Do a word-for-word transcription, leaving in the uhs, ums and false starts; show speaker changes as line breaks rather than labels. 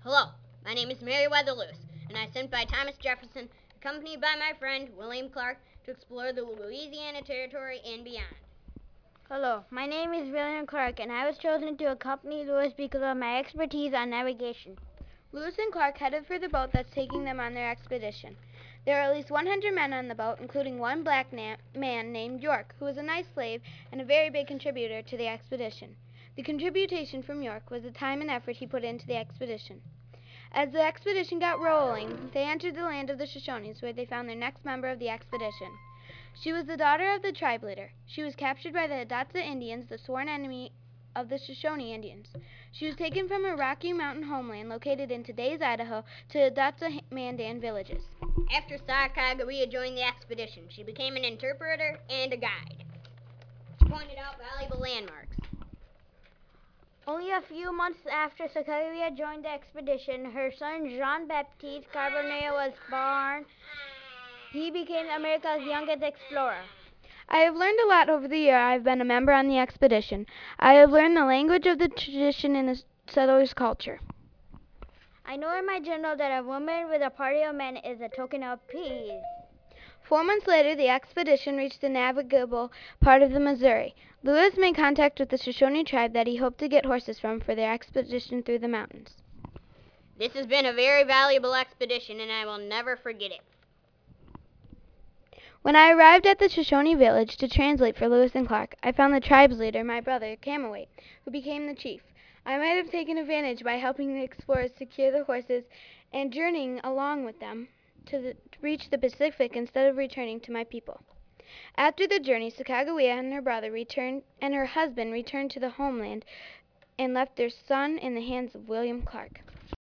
Hello, my name is Meriwether Lewis, and I was sent by Thomas Jefferson, accompanied by my friend William Clark, to explore the Louisiana Territory and beyond.
Hello, my name is William Clark, and I was chosen to accompany Lewis because of my expertise on navigation.
Lewis and Clark headed for the boat that's taking them on their expedition. There are at least one hundred men on the boat, including one black na- man named York, who was a nice slave and a very big contributor to the expedition. The contribution from York was the time and effort he put into the expedition. As the expedition got rolling, they entered the land of the Shoshones, where they found their next member of the expedition. She was the daughter of the tribe leader. She was captured by the Hidatsa Indians, the sworn enemy of the Shoshone Indians. She was taken from her Rocky Mountain homeland, located in today's Idaho, to Hidatsa Mandan villages.
After Sacagawea joined the expedition, she became an interpreter and a guide. She pointed out valuable landmarks.
Only a few months after Sacagawea joined the expedition, her son Jean-Baptiste Carbonell was born. He became America's youngest explorer.
I have learned a lot over the year I have been a member on the expedition. I have learned the language of the tradition and the settlers' culture.
I know in my journal that a woman with a party of men is a token of peace.
Four months later, the expedition reached the navigable part of the Missouri. Lewis made contact with the Shoshone tribe that he hoped to get horses from for their expedition through the mountains.
This has been a very valuable expedition, and I will never forget it.
When I arrived at the Shoshone village to translate for Lewis and Clark, I found the tribe's leader, my brother, Camawate, who became the chief. I might have taken advantage by helping the explorers secure the horses and journeying along with them to, the, to reach the Pacific instead of returning to my people. After the journey, Sacagawea and her brother returned, and her husband returned to the homeland and left their son in the hands of William Clark.